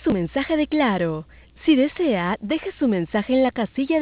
su mensaje de Claro. Si desea, deje su mensaje en la casilla